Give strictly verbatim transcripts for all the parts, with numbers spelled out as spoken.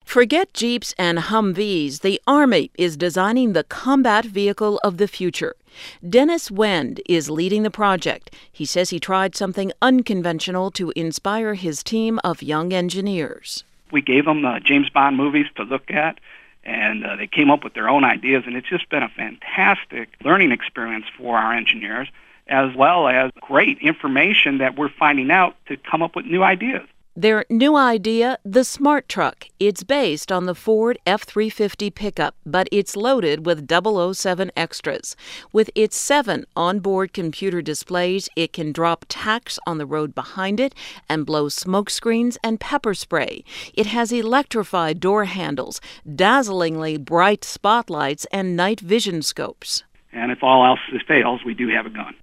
Forget Jeeps and Humvees. The Army is designing the combat vehicle of the future. Dennis Wend is leading the project. He says he tried something unconventional to inspire his team of young engineers. We gave them uh, James Bond movies to look at, and uh, they came up with their own ideas, and it's just been a fantastic learning experience for our engineers, as well as great information that we're finding out to come up with new ideas. Their new idea, the Smart Truck. It's based on the Ford F three fifty pickup, but it's loaded with double oh seven extras. With its seven onboard computer displays, it can drop tacks on the road behind it and blow smoke screens and pepper spray. It has electrified door handles, dazzlingly bright spotlights, and night vision scopes. And if all else fails, we do have a gun.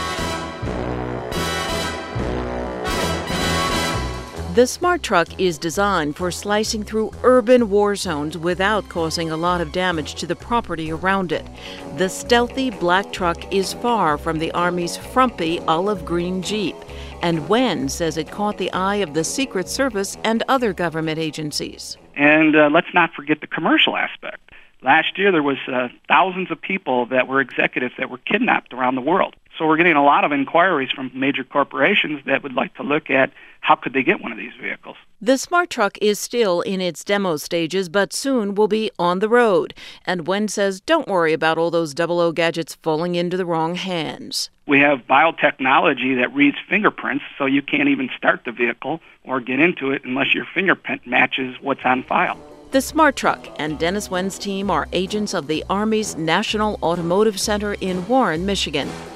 The Smart Truck is designed for slicing through urban war zones without causing a lot of damage to the property around it. The stealthy black truck is far from the Army's frumpy olive green Jeep, and Wend says it caught the eye of the Secret Service and other government agencies. And uh, let's not forget the commercial aspect. Last year there was uh, thousands of people that were executives that were kidnapped around the world. So we're getting a lot of inquiries from major corporations that would like to look at how could they get one of these vehicles. The Smart Truck is still in its demo stages, but soon will be on the road. And Wend says don't worry about all those double O gadgets falling into the wrong hands. We have biotechnology that reads fingerprints, so you can't even start the vehicle or get into it unless your fingerprint matches what's on file. The Smart Truck and Dennis Wend's team are agents of the Army's National Automotive Center in Warren, Michigan.